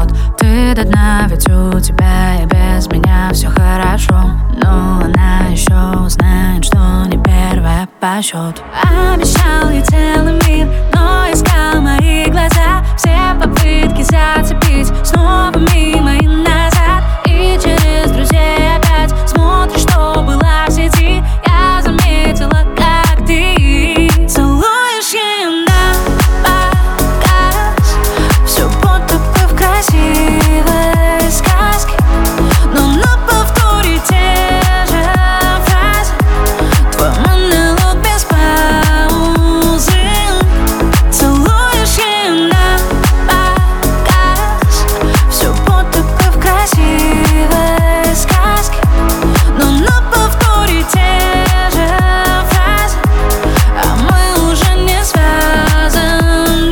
вот ты до дна, ведь у тебя и без меня все хорошо. Но она еще узнает, что не первая по счету. Обещал ей целый мир, но искал мои глаза. Все попытки зацепить снова мимо и назад. И через друзей опять смотришь, что было в сети. Я заметила, как ты целуешь ее на показ. Все будто бы в красивой сказке, но на повторе те же фразы. Твой монолог без паузы. Целуешь ее на показ. Все будто бы в красивой сказке, но на повторе те же фразы. А мы уже не связаны.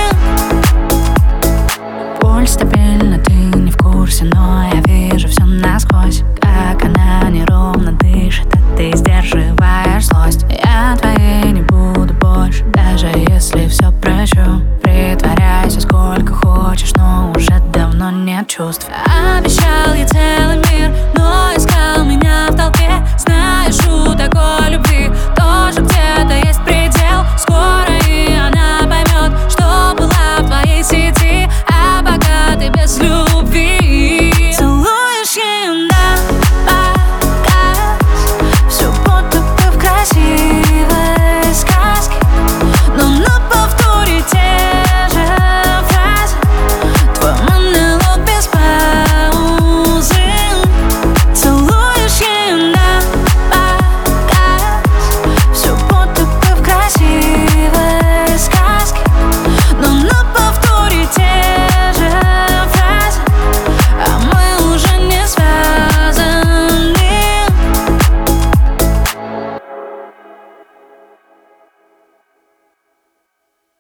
Пульс стабильно, ты не в курсе, но я вижу все насквозь. Как она неровно дышит, а ты сдерживаешь злость. Я твоей не буду больше, даже если все прощу. Притворяйся сколько хочешь, но уже давно нет чувств. Обещал ей целый